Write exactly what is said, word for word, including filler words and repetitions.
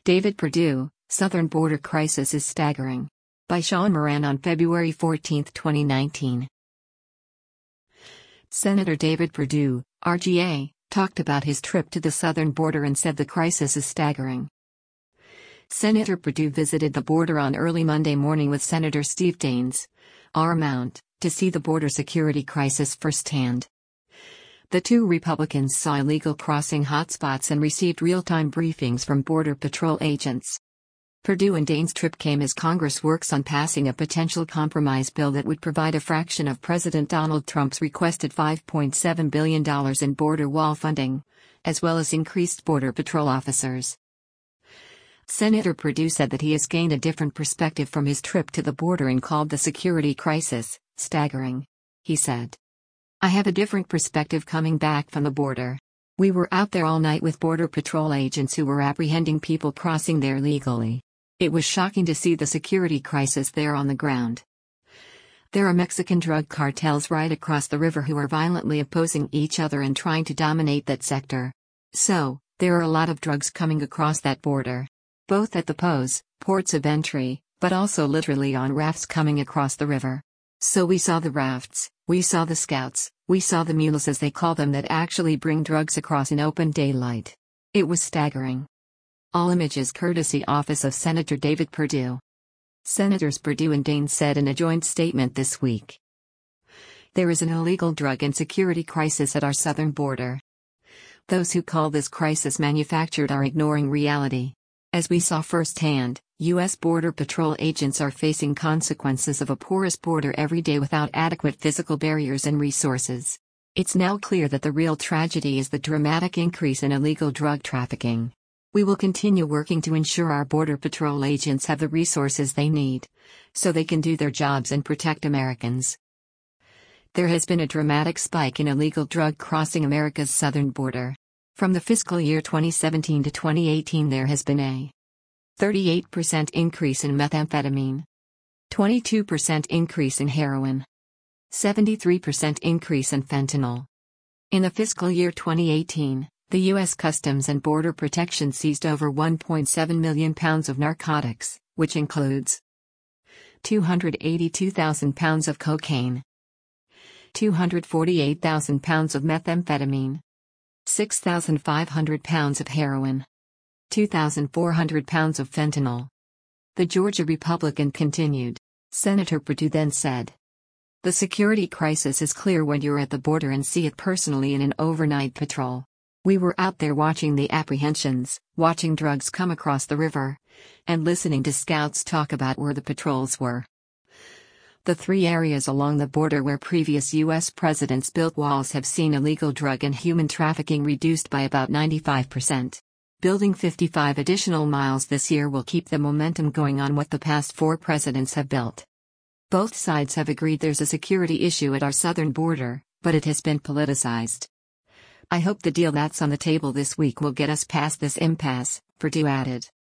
David Perdue, Southern Border Crisis is Staggering. By Sean Moran on February fourteenth, twenty nineteen. Senator David Perdue, R G A, talked about his trip to the southern border and said the crisis is staggering. Senator Perdue visited the border on early Monday morning with Senator Steve Daines, R. Mount, to see the border security crisis firsthand. The two Republicans saw illegal crossing hotspots and received real-time briefings from Border Patrol agents. Perdue and Daines' trip came as Congress works on passing a potential compromise bill that would provide a fraction of President Donald Trump's requested five point seven billion dollars in border wall funding, as well as increased Border Patrol officers. Senator Perdue said that he has gained a different perspective from his trip to the border and called the security crisis staggering. He said, "I have a different perspective coming back from the border. We were out there all night with Border Patrol agents who were apprehending people crossing there legally. It was shocking to see the security crisis there on the ground. There are Mexican drug cartels right across the river who are violently opposing each other and trying to dominate that sector. So, there are a lot of drugs coming across that border. Both at the P Os, ports of entry, but also literally on rafts coming across the river. So we saw the rafts, we saw the scouts, we saw the mules as they call them that actually bring drugs across in open daylight. It was staggering." All images courtesy Office of Senator David Perdue. Senators Perdue and Daines said in a joint statement this week, "There is an illegal drug and security crisis at our southern border. Those who call this crisis manufactured are ignoring reality. As we saw firsthand, U S Border Patrol agents are facing consequences of a porous border every day without adequate physical barriers and resources. It's now clear that the real tragedy is the dramatic increase in illegal drug trafficking. We will continue working to ensure our Border Patrol agents have the resources they need, so they can do their jobs and protect Americans. There has been a dramatic spike in illegal drug crossing America's southern border. From the fiscal year twenty seventeen to twenty eighteen there has been a thirty-eight percent increase in methamphetamine, twenty-two percent increase in heroin, seventy-three percent increase in fentanyl. In the fiscal year twenty eighteen, the U S Customs and Border Protection seized over one point seven million pounds of narcotics, which includes two hundred eighty-two thousand pounds of cocaine, two hundred forty-eight thousand pounds of methamphetamine, six thousand five hundred pounds of heroin, two thousand four hundred pounds of fentanyl." The Georgia Republican continued. Senator Perdue then said, "The security crisis is clear when you're at the border and see it personally in an overnight patrol. We were out there watching the apprehensions, watching drugs come across the river, and listening to scouts talk about where the patrols were. The three areas along the border where previous U S presidents built walls have seen illegal drug and human trafficking reduced by about ninety-five percent. Building fifty-five additional miles this year will keep the momentum going on what the past four presidents have built. Both sides have agreed there's a security issue at our southern border, but it has been politicized. I hope the deal that's on the table this week will get us past this impasse," Perdue added.